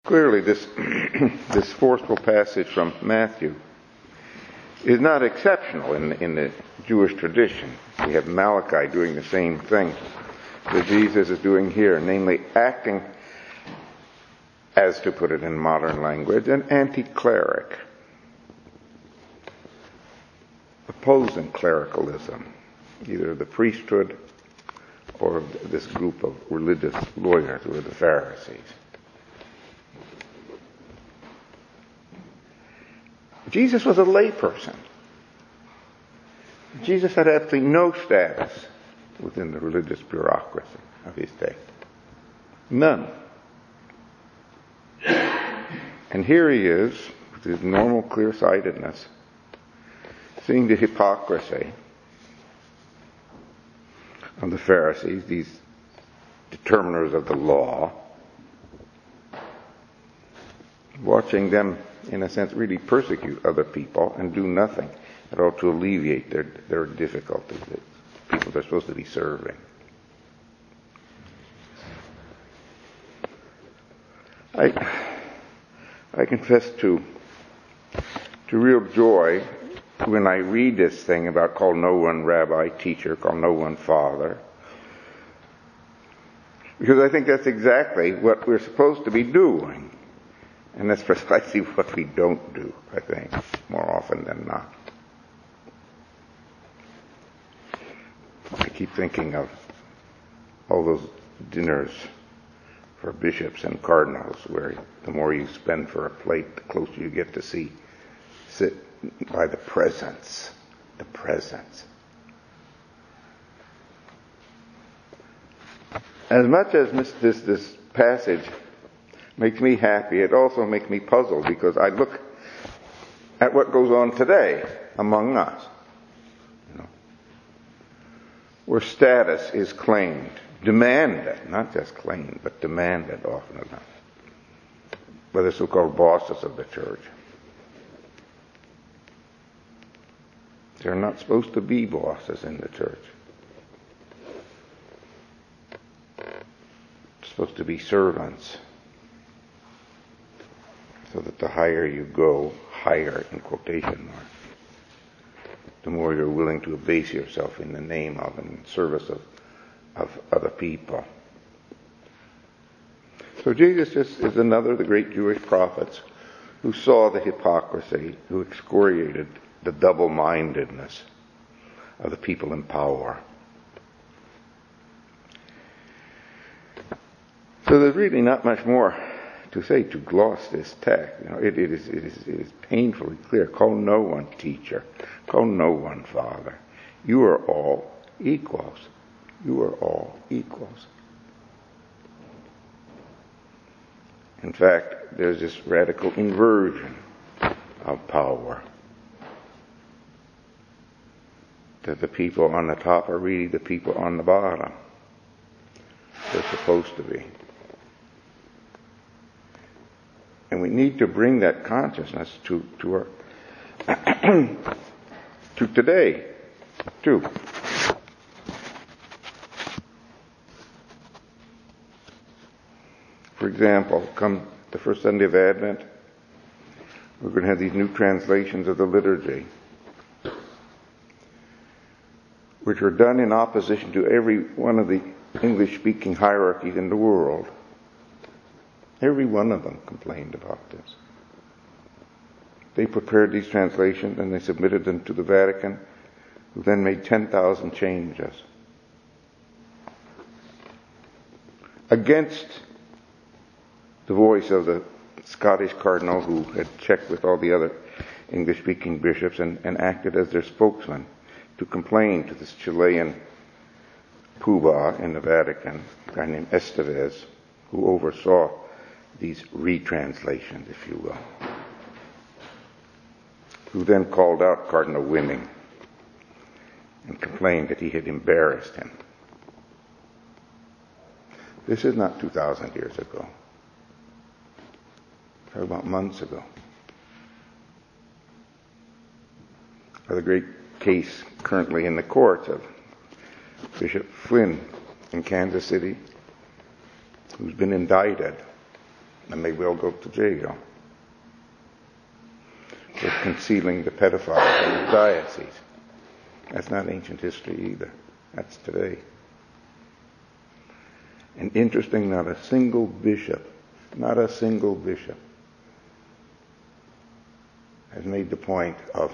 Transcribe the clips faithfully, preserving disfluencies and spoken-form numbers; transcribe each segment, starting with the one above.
Clearly, this, this forceful passage from Matthew is not exceptional in, in the Jewish tradition. We have Malachi doing the same thing that Jesus is doing here, namely acting as, to put it in modern language, an anti-cleric, opposing clericalism, either the priesthood or this group of religious lawyers who are the Pharisees. Jesus was a layperson. Jesus had absolutely no status within the religious bureaucracy of his day. None. And here he is, with his normal clear-sightedness, seeing the hypocrisy of the Pharisees, these determiners of the law, watching them, in a sense, really persecute other people and do nothing at all to alleviate their, their difficulties, the people they're supposed to be serving. I, I confess to, to real joy when I read this thing about call no one rabbi, teacher, call no one father, because I think that's exactly what we're supposed to be doing. And that's precisely what we don't do, I think, more often than not. I keep thinking of all those dinners for bishops and cardinals where the more you spend for a plate, the closer you get to see, sit by the presence, the presence. As much as this, this, this passage makes me happy, it also makes me puzzled because I look at what goes on today among us, you know, where status is claimed, demanded, not just claimed, but demanded often enough by the so-called bosses of the church. They're not supposed to be bosses in the church. They're supposed to be servants. So that the higher you go, higher in quotation marks, the more you're willing to abase yourself in the name of and in service of, of other people. So Jesus just is another of the great Jewish prophets who saw the hypocrisy, who excoriated the double-mindedness of the people in power. So there's really not much more to say, to gloss this text. You know, it, it, is, it, is, it is painfully clear. Call no one teacher. Call no one father. You are all equals. You are all equals. In fact, there's this radical inversion of power. That the people on the top are really the people on the bottom. They're supposed to be. And we need to bring that consciousness to, to our to today, too. For example, come the first Sunday of Advent, we're going to have these new translations of the liturgy, which are done in opposition to every one of the English-speaking hierarchies in the world. Every one of them complained about this. They prepared these translations and they submitted them to the Vatican, who then made ten thousand changes against the voice of the Scottish cardinal who had checked with all the other English-speaking bishops and, and acted as their spokesman to complain to this Chilean poobah in the Vatican, a guy named Estevez, who oversaw these retranslations, if you will, who then called out Cardinal Winning and complained that he had embarrassed him. This is not two thousand years ago. Talk about months ago. Or the great case currently in the courts of Bishop Flynn in Kansas City, who's been indicted and may well go to jail for concealing the pedophiles in the diocese. That's not ancient history either. That's today. And interesting, not a single bishop, not a single bishop has made the point of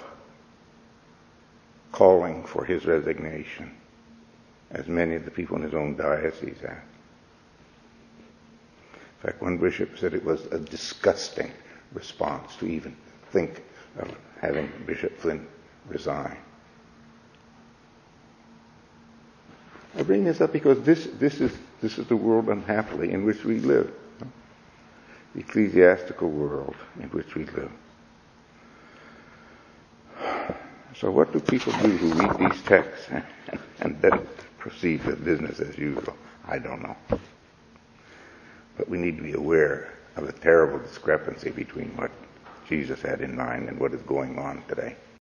calling for his resignation, as many of the people in his own diocese have. In fact, one bishop said it was a disgusting response to even think of having Bishop Flynn resign. I bring this up because this, this is this is the world, unhappily, in which we live. The ecclesiastical world in which we live. So what do people do who read these texts and, and then proceed with business as usual? I don't know. But we need to be aware of the terrible discrepancy between what Jesus had in mind and what is going on today.